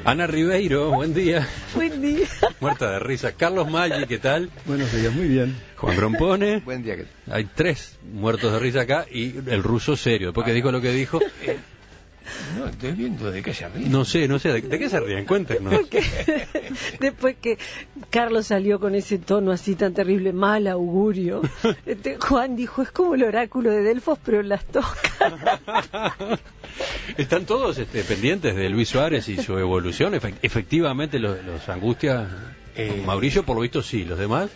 Ana Ribeiro, buen día. Buen día. Muerta de risa. Carlos Maggi, ¿qué tal? Buenos días, muy bien. Juan Brompone. Buen día. Hay 3 muertos de risa acá y el ruso serio. Después que dijo lo que dijo. No, estoy viendo de qué se ríe. No sé, ¿de qué se ríen? Cuéntenos. Porque después que Carlos salió con ese tono así tan terrible, mal augurio, Juan dijo, es como el oráculo de Delfos, pero en las toscas. Están todos pendientes de Luis Suárez y su evolución. Efectivamente, los angustia Mauricio, por lo visto, sí. ¿Los demás?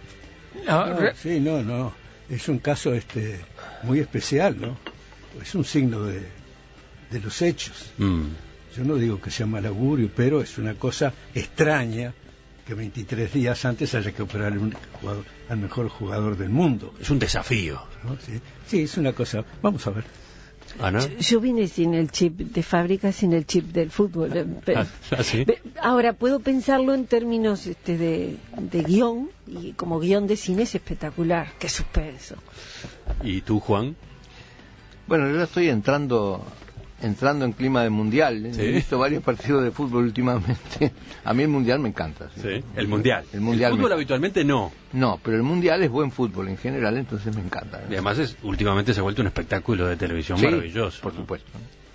No. Es un caso muy especial, ¿no? Es un signo de los hechos. Yo no digo que sea mal augurio, pero es una cosa extraña que 23 días antes haya que operar al mejor jugador del mundo. Es un desafío, ¿no? Sí, es una cosa. Vamos a ver. Ana. Yo vine sin el chip de fábrica, sin el chip del fútbol. ¿Sí? Ahora, puedo pensarlo en términos de guión, y como guión de cine es espectacular. ¡Qué suspenso! ¿Y tú, Juan? Bueno, yo estoy entrando en clima de mundial. ¿Sí? He visto varios partidos de fútbol últimamente. A mí el mundial me encanta. Sí. El mundial. El fútbol habitualmente no. No, pero el mundial es buen fútbol en general, entonces me encanta. Y además últimamente se ha vuelto un espectáculo de televisión maravilloso. Por supuesto.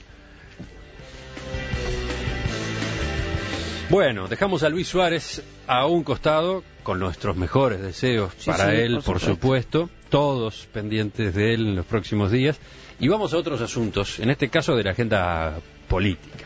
Bueno, dejamos a Luis Suárez a un costado con nuestros mejores deseos para él, por supuesto, todos pendientes de él en los próximos días. Y vamos a otros asuntos, en este caso de la agenda política.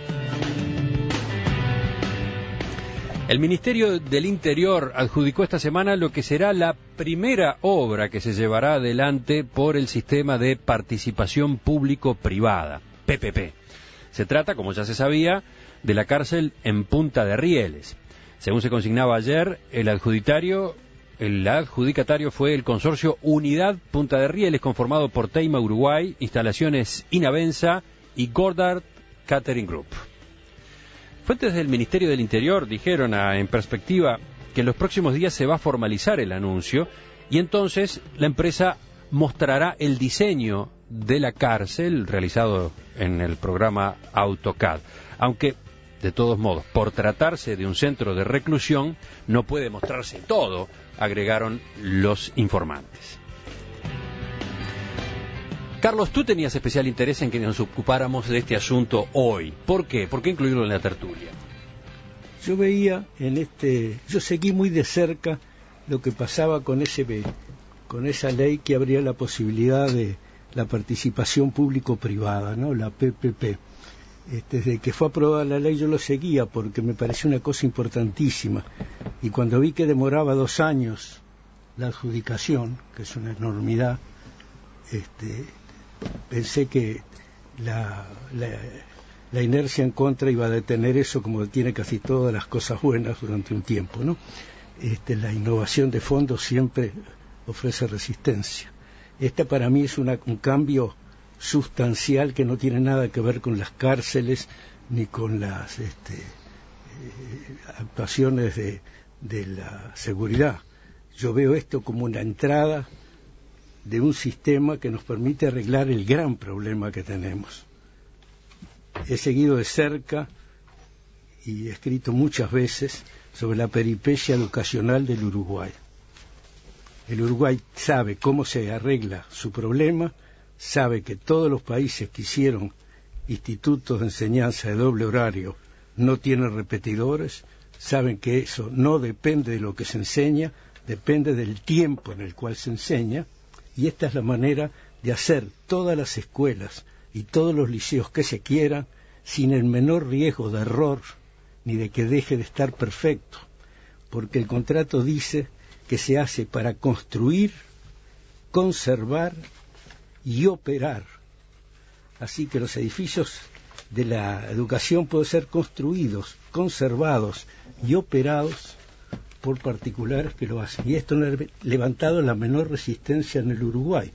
El Ministerio del Interior adjudicó esta semana lo que será la primera obra que se llevará adelante por el sistema de participación público-privada, PPP. Se trata, como ya se sabía, de la cárcel en Punta de Rieles. Según se consignaba ayer, el adjudicatario fue el consorcio Unidad Punta de Rieles, conformado por Teima Uruguay, Instalaciones Inavenza y Gordard Catering Group. Fuentes del Ministerio del Interior dijeron En Perspectiva que en los próximos días se va a formalizar el anuncio y entonces la empresa mostrará el diseño de la cárcel realizado en el programa AutoCAD. Aunque, de todos modos, por tratarse de un centro de reclusión, no puede mostrarse todo, agregaron los informantes. Carlos, tú tenías especial interés en que nos ocupáramos de este asunto hoy. ¿Por qué? ¿Por qué incluirlo en la tertulia? Yo veía yo seguí muy de cerca lo que pasaba con esa ley que abría la posibilidad de la participación público-privada, ¿no? La PPP. Desde que fue aprobada la ley yo lo seguía porque me pareció una cosa importantísima. Y cuando vi que demoraba 2 años la adjudicación, que es una enormidad, pensé que la inercia en contra iba a detener eso, como detiene casi todas las cosas buenas durante un tiempo, ¿no? La innovación de fondo siempre ofrece resistencia. Para mí es un cambio sustancial que no tiene nada que ver con las cárceles ni con las actuaciones de la seguridad. Yo veo esto como una entrada de un sistema que nos permite arreglar el gran problema que tenemos. He seguido de cerca y he escrito muchas veces sobre la peripecia educacional del Uruguay. El Uruguay sabe cómo se arregla su problema, sabe que todos los países que hicieron institutos de enseñanza de doble horario no tienen repetidores, saben que eso no depende de lo que se enseña, depende del tiempo en el cual se enseña, y esta es la manera de hacer todas las escuelas y todos los liceos que se quieran sin el menor riesgo de error ni de que deje de estar perfecto, porque el contrato dice que se hace para construir, conservar y operar. Así que los edificios de la educación pueden ser construidos, conservados y operados por particulares que lo hacen. Y esto no ha levantado la menor resistencia en el Uruguay.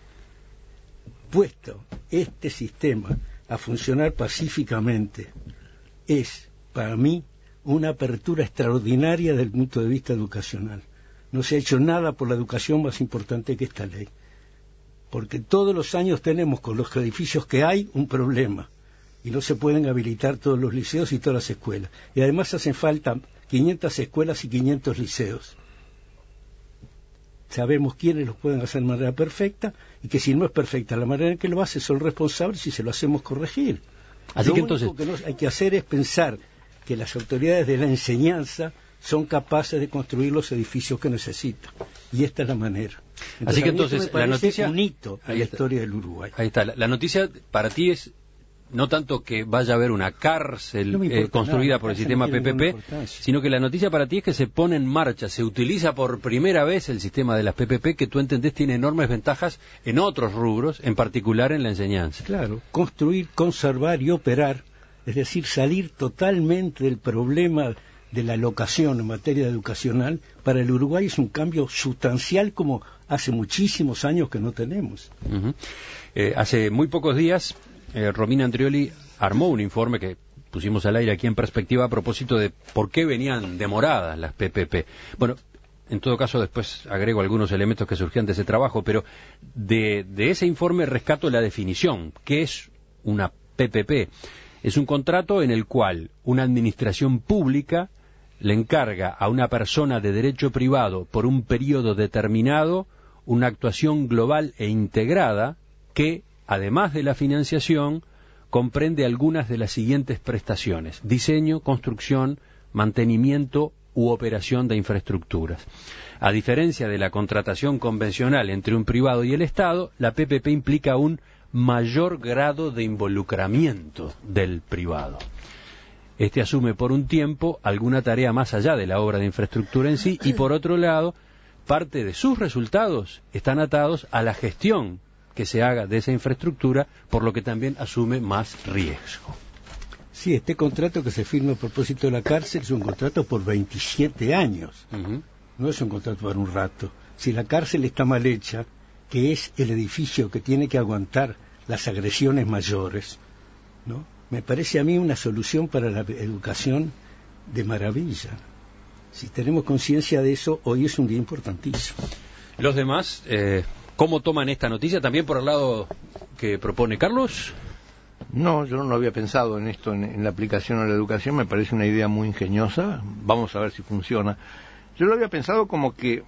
Puesto este sistema a funcionar pacíficamente, es, para mí, una apertura extraordinaria desde el punto de vista educacional. No se ha hecho nada por la educación más importante que esta ley. Porque todos los años tenemos con los edificios que hay un problema. y no se pueden habilitar todos los liceos y todas las escuelas. Y además hacen falta 500 escuelas y 500 liceos. Sabemos quiénes los pueden hacer de manera perfecta y que si no es perfecta la manera en que lo hace son responsables y se lo hacemos corregir. Así lo que único entonces que hay que hacer es pensar que las autoridades de la enseñanza son capaces de construir los edificios que necesitan. Y esta es la manera. Así que entonces la noticia es un hito en la historia del Uruguay. Ahí está. La noticia para ti es no tanto que vaya a haber una cárcel construida nada, por el sistema PPP, sino que la noticia para ti es que se pone en marcha, se utiliza por primera vez el sistema de las PPP, que tú entendés tiene enormes ventajas en otros rubros, en particular en la enseñanza. Claro, construir, conservar y operar, es decir, salir totalmente del problema de la locación en materia educacional, para el Uruguay es un cambio sustancial como hace muchísimos años que no tenemos. Hace muy pocos días Romina Andrioli armó un informe que pusimos al aire aquí en Perspectiva a propósito de por qué venían demoradas las PPP. Bueno, en todo caso después agrego algunos elementos que surgían de ese trabajo, pero de ese informe rescato la definición. ¿Qué es una PPP? Es un contrato en el cual una administración pública le encarga a una persona de derecho privado por un periodo determinado una actuación global e integrada que, además de la financiación, comprende algunas de las siguientes prestaciones: diseño, construcción, mantenimiento u operación de infraestructuras. A diferencia de la contratación convencional entre un privado y el Estado, la PPP implica un mayor grado de involucramiento del privado. Este asume por un tiempo alguna tarea más allá de la obra de infraestructura en sí y, por otro lado, parte de sus resultados están atados a la gestión que se haga de esa infraestructura, por lo que también asume más riesgo. Sí, este contrato que se firma a propósito de la cárcel es un contrato por 27 años. No es un contrato para un rato. Si la cárcel está mal hecha, que es el edificio que tiene que aguantar las agresiones mayores, ¿no? Me parece a mí una solución para la educación de maravilla. Si tenemos conciencia de eso, hoy es un día importantísimo. Los demás, ¿cómo toman esta noticia? ¿También por el lado que propone Carlos? No, yo no lo había pensado en esto, en la aplicación a la educación. Me parece una idea muy ingeniosa. Vamos a ver si funciona. Yo lo había pensado como que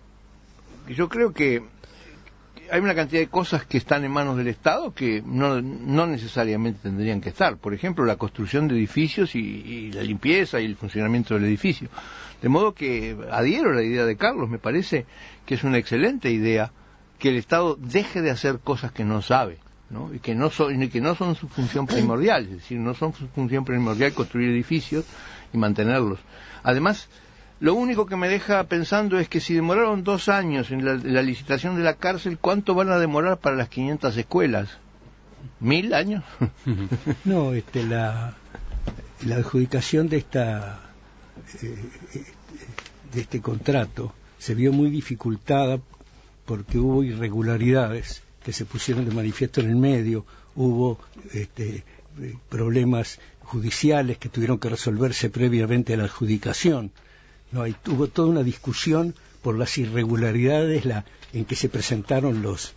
yo creo que hay una cantidad de cosas que están en manos del Estado que no necesariamente tendrían que estar. Por ejemplo, la construcción de edificios y la limpieza y el funcionamiento del edificio. De modo que adhiero a la idea de Carlos. Me parece que es una excelente idea que el Estado deje de hacer cosas que no sabe, ¿no? Y que no son su función primordial. Es decir, no son su función primordial construir edificios y mantenerlos. Además, lo único que me deja pensando es que si demoraron 2 años en la licitación de la cárcel, ¿cuánto van a demorar para las 500 escuelas? ¿1000 años? No, la adjudicación de este contrato se vio muy dificultada porque hubo irregularidades que se pusieron de manifiesto en el medio, hubo problemas judiciales que tuvieron que resolverse previamente a la adjudicación. No, hubo toda una discusión por las irregularidades en que se presentaron los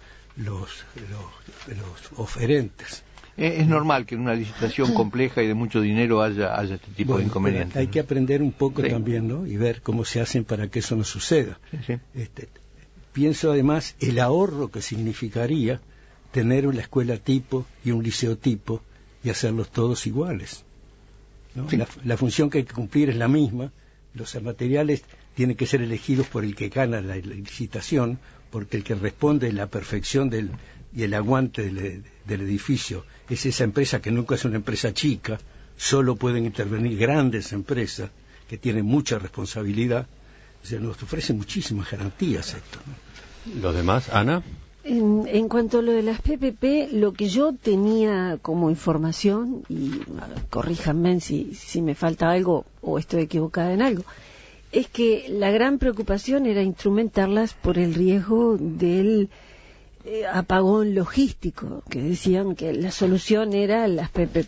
oferentes. Es normal que en una licitación compleja y de mucho dinero haya este tipo de inconvenientes. Hay que aprender un poco también, ¿no? Y ver cómo se hacen para que eso no suceda. Sí. Pienso además el ahorro que significaría tener una escuela tipo y un liceo tipo y hacerlos todos iguales, ¿no? Sí. La función que hay que cumplir es la misma. Los materiales tienen que ser elegidos por el que gana la licitación, porque el que responde la perfección y el aguante del edificio es esa empresa que nunca es una empresa chica. Solo pueden intervenir grandes empresas que tienen mucha responsabilidad. O sea, nos ofrece muchísimas garantías esto, ¿no? ¿Los demás, Ana? En cuanto a lo de las PPP, lo que yo tenía como información, y corríjanme si me falta algo o estoy equivocada en algo, es que la gran preocupación era instrumentarlas por el riesgo del apagón logístico, que decían que la solución era las PPP.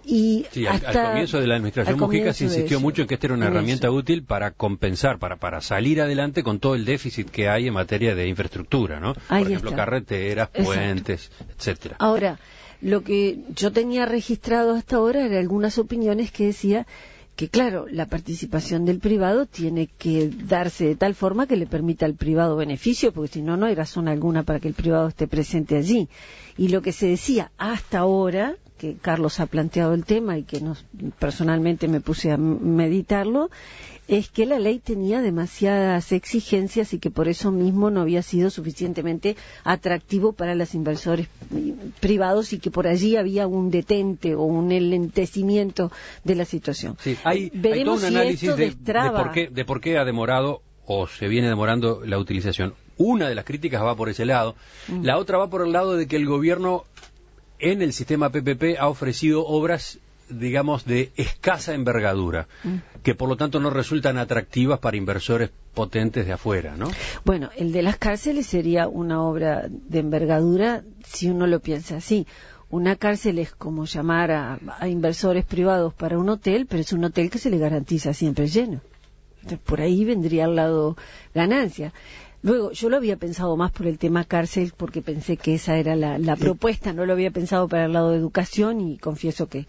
Y sí, al comienzo de la administración Mujica se insistió mucho en que esta era una herramienta útil para compensar, para salir adelante con todo el déficit que hay en materia de infraestructura, ¿no? Por ejemplo, carreteras, puentes, etcétera. Ahora, lo que yo tenía registrado hasta ahora eran algunas opiniones que decía que, claro, la participación del privado tiene que darse de tal forma que le permita al privado beneficio, porque si no, no hay razón alguna para que el privado esté presente allí. Y lo que se decía hasta ahora, que Carlos ha planteado el tema y que personalmente me puse a meditarlo, es que la ley tenía demasiadas exigencias y que por eso mismo no había sido suficientemente atractivo para los inversores privados y que por allí había un detente o un enlentecimiento de la situación. Sí, hay todo un análisis de por qué ha demorado o se viene demorando la utilización. Una de las críticas va por ese lado, la otra va por el lado de que el gobierno en el sistema PPP ha ofrecido obras, digamos, de escasa envergadura, que por lo tanto no resultan atractivas para inversores potentes de afuera, ¿no? Bueno, el de las cárceles sería una obra de envergadura si uno lo piensa así. Una cárcel es como llamar a inversores privados para un hotel, pero es un hotel que se le garantiza siempre lleno. Entonces, por ahí vendría al lado ganancia. Luego, yo lo había pensado más por el tema cárcel, porque pensé que esa era la propuesta, no lo había pensado para el lado de educación, y confieso que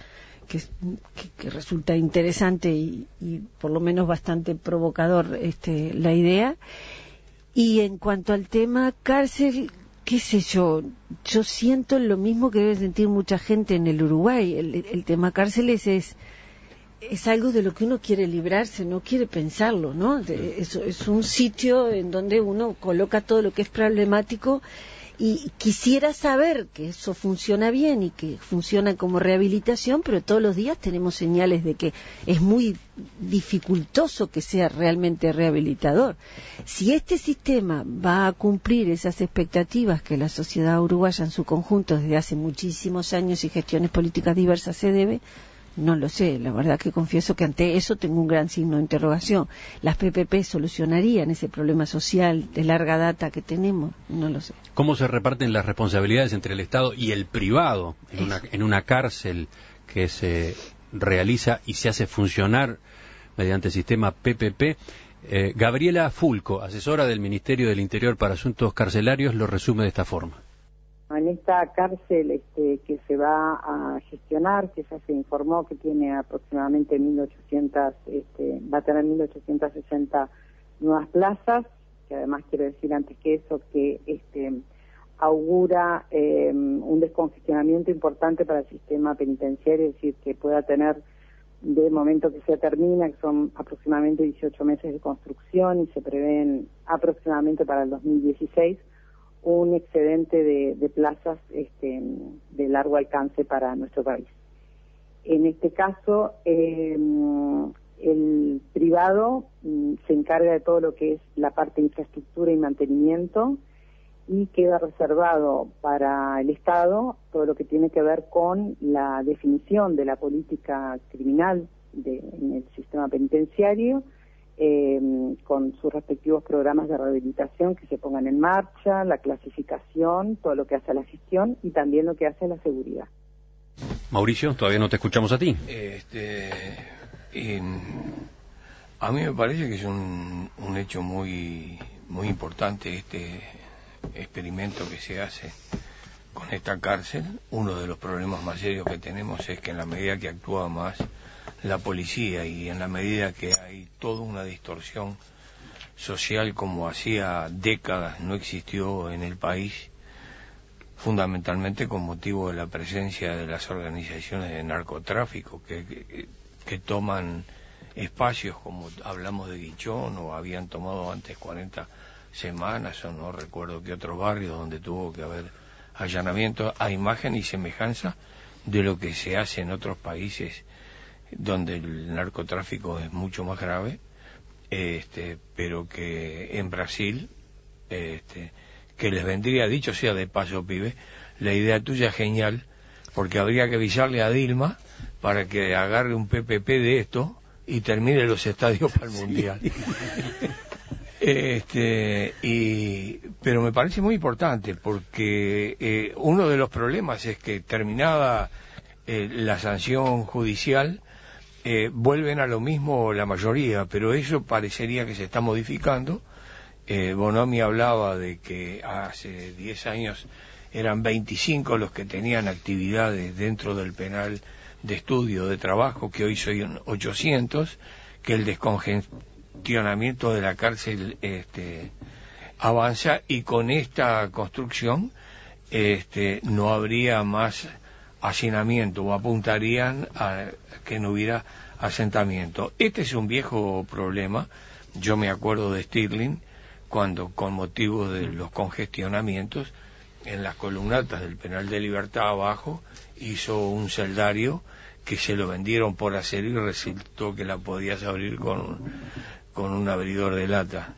resulta interesante y por lo menos bastante provocador la idea. Y en cuanto al tema cárcel, qué sé yo siento lo mismo que debe sentir mucha gente en el Uruguay. El tema cárceles es algo de lo que uno quiere librarse, no quiere pensarlo, ¿no? Es un sitio en donde uno coloca todo lo que es problemático, y quisiera saber que eso funciona bien y que funciona como rehabilitación, pero todos los días tenemos señales de que es muy dificultoso que sea realmente rehabilitador. Si este sistema va a cumplir esas expectativas que la sociedad uruguaya en su conjunto desde hace muchísimos años y gestiones políticas diversas se debe, no lo sé, la verdad que confieso que ante eso tengo un gran signo de interrogación. ¿Las PPP solucionarían ese problema social de larga data que tenemos? No lo sé. ¿Cómo se reparten las responsabilidades entre el Estado y el privado en una cárcel que se realiza y se hace funcionar mediante el sistema PPP? Gabriela Fulco, asesora del Ministerio del Interior para Asuntos Carcelarios, lo resume de esta forma. En esta cárcel que se va a gestionar, que ya se informó que tiene aproximadamente 1.800, va a tener 1.860 nuevas plazas, que además quiero decir antes que eso que augura un descongestionamiento importante para el sistema penitenciario, es decir, que pueda tener, de momento que se termina, que son aproximadamente 18 meses de construcción y se prevén aproximadamente para el 2016, un excedente de plazas de largo alcance para nuestro país. En este caso, el privado se encarga de todo lo que es la parte de infraestructura y mantenimiento, y queda reservado para el Estado todo lo que tiene que ver con la definición de la política criminal en el sistema penitenciario, con sus respectivos programas de rehabilitación que se pongan en marcha, la clasificación, todo lo que hace a la gestión y también lo que hace a la seguridad. Mauricio, todavía no te escuchamos a ti. A mí me parece que es un hecho muy muy importante este experimento que se hace con esta cárcel. Uno de los problemas más serios que tenemos es que en la medida que actúa más la policía y en la medida que hay toda una distorsión social como hacía décadas no existió en el país, fundamentalmente con motivo de la presencia de las organizaciones de narcotráfico que toman espacios como hablamos de Guichón, o habían tomado antes 40 semanas, o no recuerdo qué otros barrios donde tuvo que haber allanamientos, a imagen y semejanza de lo que se hace en otros países donde el narcotráfico es mucho más grave, pero que en Brasil, que les vendría, dicho sea de paso, pibe, la idea tuya es genial, porque habría que avisarle a Dilma para que agarre un PPP de esto y termine los estadios para el Mundial. Pero me parece muy importante, porque uno de los problemas es que terminada la sanción judicial, vuelven a lo mismo la mayoría, pero eso parecería que se está modificando. Bonomi hablaba de que hace 10 años eran 25 los que tenían actividades dentro del penal de estudio, de trabajo, que hoy son 800, que el descongestionamiento de la cárcel avanza, y con esta construcción no habría más hacinamiento, o apuntarían a que no hubiera asentamiento. Este es un viejo problema. Yo me acuerdo de Stirling, cuando con motivo de los congestionamientos en las columnatas del penal de Libertad abajo hizo un celdario que se lo vendieron por acero y resultó que la podías abrir con un abridor de lata.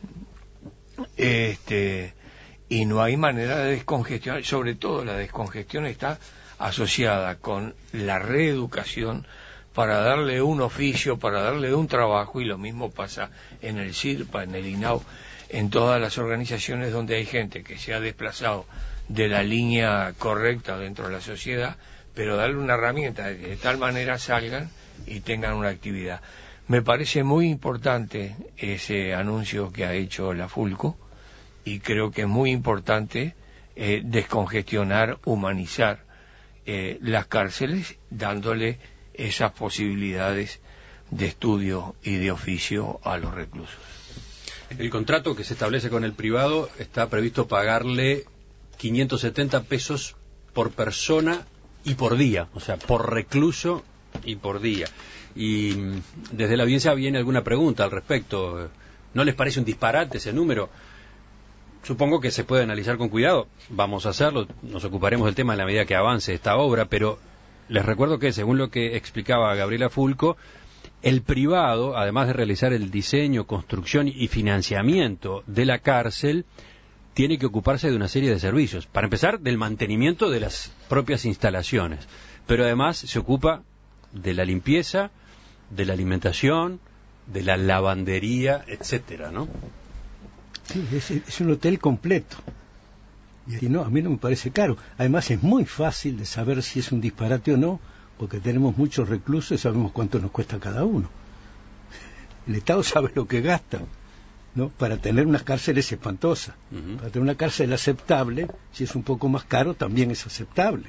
Y no hay manera de descongestionar. Sobre todo la descongestión está asociada con la reeducación para darle un oficio, para darle un trabajo, y lo mismo pasa en el CIRPA, en el INAU, en todas las organizaciones donde hay gente que se ha desplazado de la línea correcta dentro de la sociedad, pero darle una herramienta de que de tal manera salgan y tengan una actividad. Me parece muy importante ese anuncio que ha hecho la Fulco, y creo que es muy importante descongestionar, humanizar las cárceles, dándole esas posibilidades de estudio y de oficio a los reclusos. El contrato que se establece con el privado está previsto pagarle 570 pesos por persona y por día, o sea, por recluso y por día. Y desde la audiencia viene alguna pregunta al respecto. ¿No les parece un disparate ese número? Supongo que se puede analizar con cuidado. Vamos a hacerlo, nos ocuparemos del tema en la medida que avance esta obra, pero les recuerdo que, según lo que explicaba Gabriela Fulco, el privado, además de realizar el diseño, construcción y financiamiento de la cárcel, tiene que ocuparse de una serie de servicios. Para empezar, del mantenimiento de las propias instalaciones, pero además se ocupa de la limpieza, de la alimentación, de la lavandería, etcétera, ¿no? Sí, es un hotel completo. Y no, a mí no me parece caro. Además es muy fácil de saber si es un disparate o no, porque tenemos muchos reclusos y sabemos cuánto nos cuesta cada uno. El Estado sabe lo que gasta, ¿no? Para tener unas cárceles espantosas. Para tener una cárcel aceptable, si es un poco más caro, también es aceptable.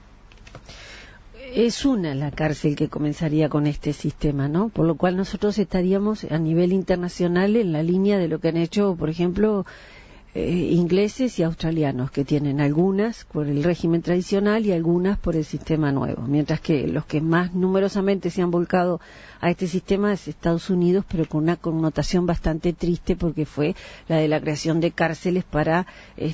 Es la cárcel que comenzaría con este sistema, ¿no? Por lo cual nosotros estaríamos a nivel internacional en la línea de lo que han hecho, por ejemplo, ingleses y australianos, que tienen algunas por el régimen tradicional y algunas por el sistema nuevo, mientras que los que más numerosamente se han volcado a este sistema es Estados Unidos, pero con una connotación bastante triste, porque fue la de la creación de cárceles para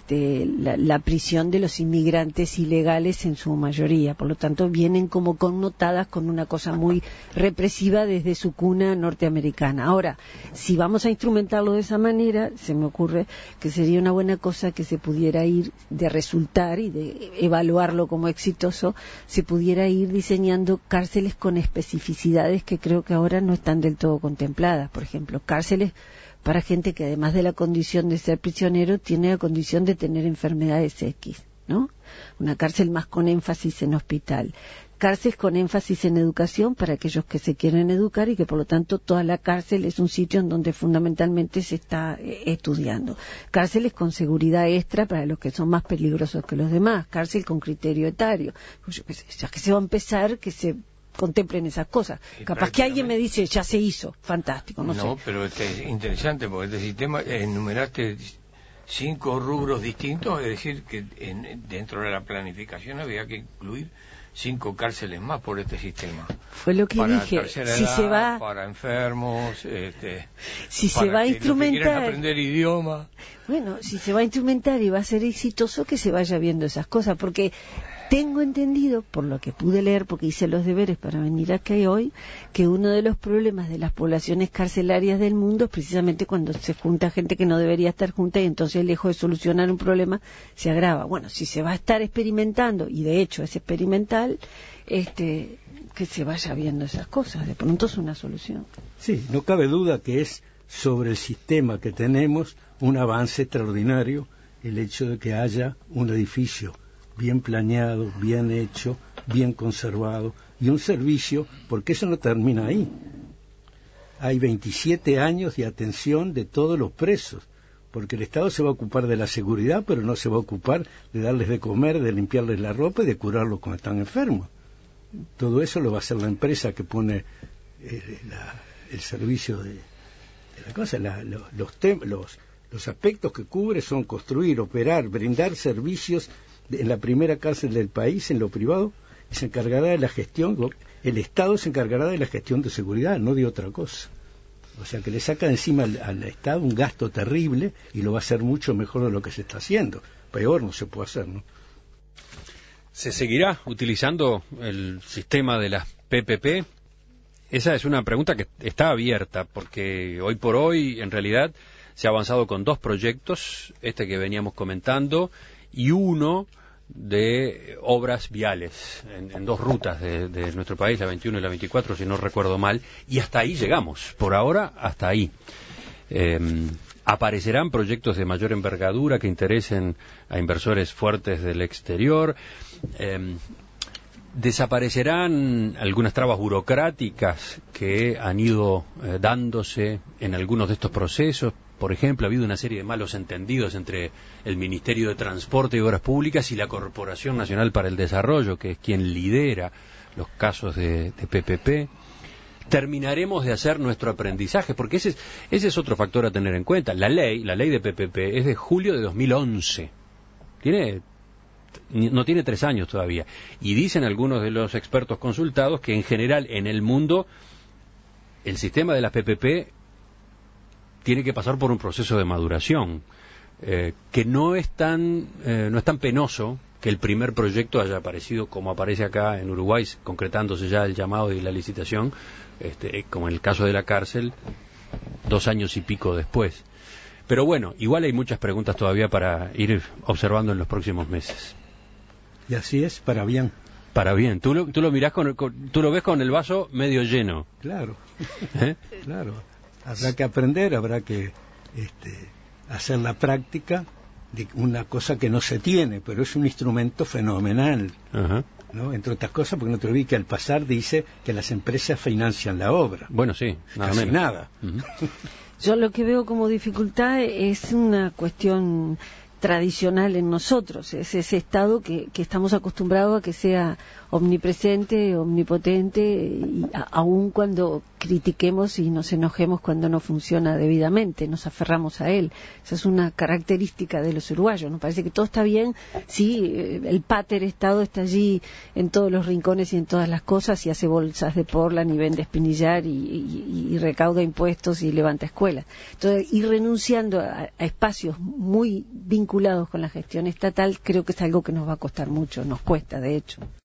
la prisión de los inmigrantes ilegales en su mayoría. Por lo tanto, vienen como connotadas con una cosa muy represiva desde su cuna norteamericana. Ahora, si vamos a instrumentarlo de esa manera, se me ocurre que sería una buena cosa que se pudiera ir de resultar y de evaluarlo como exitoso, se pudiera ir diseñando cárceles con especificidades que creo que ahora no están del todo contempladas. Por ejemplo, cárceles para gente que, además de la condición de ser prisionero, tiene la condición de tener enfermedades X, ¿no? Una cárcel más con énfasis en hospital. Cárceles con énfasis en educación para aquellos que se quieren educar, y que por lo tanto toda la cárcel es un sitio en donde fundamentalmente se está estudiando. Cárceles con seguridad extra para los que son más peligrosos que los demás. Cárcel con criterio etario. Ya que se va a empezar, que se contemplen esas cosas. Capaz que alguien me dice, ya se hizo, fantástico, no sé. No, pero es interesante, porque este sistema, enumeraste 5 rubros distintos, es decir, que dentro de la planificación había que incluir 5 cárceles más por este sistema. Fue lo que para dije. Si edad, se va, para enfermos, si para se va a que instrumentar, los que quieren aprender idioma. Bueno, si se va a instrumentar y va a ser exitoso, que se vaya viendo esas cosas, porque tengo entendido, por lo que pude leer, porque hice los deberes para venir acá hoy, que uno de los problemas de las poblaciones carcelarias del mundo es precisamente cuando se junta gente que no debería estar junta, y entonces, lejos de solucionar un problema, se agrava. Bueno, si se va a estar experimentando, y de hecho es experimental, que se vaya viendo esas cosas. De pronto es una solución. Sí, no cabe duda que es sobre el sistema que tenemos un avance extraordinario el hecho de que haya un edificio bien planeado, bien hecho, bien conservado y un servicio, porque eso no termina ahí. Hay 27 años de atención de todos los presos, porque el Estado se va a ocupar de la seguridad, pero no se va a ocupar de darles de comer, de limpiarles la ropa y de curarlos cuando están enfermos. Todo eso lo va a hacer la empresa que pone el servicio de la cosa. Los aspectos que cubre son construir, operar, brindar servicios en la primera cárcel del país, en lo privado, y se encargará de la gestión. El Estado se encargará de la gestión de seguridad, no de otra cosa. O sea que le saca encima al Estado un gasto terrible y lo va a hacer mucho mejor de lo que se está haciendo. Peor no se puede hacer, ¿no? ¿Se seguirá utilizando el sistema de las PPP? Esa es una pregunta que está abierta, porque hoy por hoy, en realidad, se ha avanzado con 2 proyectos, este que veníamos comentando, y uno de obras viales en 2 rutas de nuestro país, la 21 y la 24, si no recuerdo mal, y hasta ahí llegamos, por ahora hasta ahí. Aparecerán proyectos de mayor envergadura que interesen a inversores fuertes del exterior. Desaparecerán algunas trabas burocráticas que han ido dándose en algunos de estos procesos. Por ejemplo, ha habido una serie de malos entendidos entre el Ministerio de Transporte y Obras Públicas y la Corporación Nacional para el Desarrollo, que es quien lidera los casos de PPP. Terminaremos de hacer nuestro aprendizaje, porque ese es otro factor a tener en cuenta. La ley de PPP es de julio de 2011. No tiene 3 años todavía. Y dicen algunos de los expertos consultados que en general en el mundo el sistema de las PPP tiene que pasar por un proceso de maduración, que no es tan penoso que el primer proyecto haya aparecido como aparece acá en Uruguay, concretándose ya el llamado y la licitación, como en el caso de la cárcel, 2 años y pico después. Pero bueno, igual hay muchas preguntas todavía para ir observando en los próximos meses. Y así es, para bien. Para bien. Tú lo mirás tú lo ves con el vaso medio lleno. Claro. Claro. Habrá que aprender, habrá que hacer la práctica de una cosa que no se tiene, pero es un instrumento fenomenal. Ajá. ¿No? Entre otras cosas, porque no te olvides que al pasar dice que las empresas financian la obra. Bueno, sí, nada casi menos. Nada. Uh-huh. Yo lo que veo como dificultad es una cuestión tradicional en nosotros, es ese estado que estamos acostumbrados a que sea omnipresente, omnipotente, y aun cuando critiquemos y nos enojemos cuando no funciona debidamente, nos aferramos a él. Esa es una característica de los uruguayos. Nos parece que todo está bien, sí, el pater Estado está allí en todos los rincones y en todas las cosas, y hace bolsas de Portland y vende espinillar y recauda impuestos y levanta escuelas. Entonces, ir renunciando a espacios muy vinculados con la gestión estatal, creo que es algo que nos va a costar mucho, nos cuesta de hecho.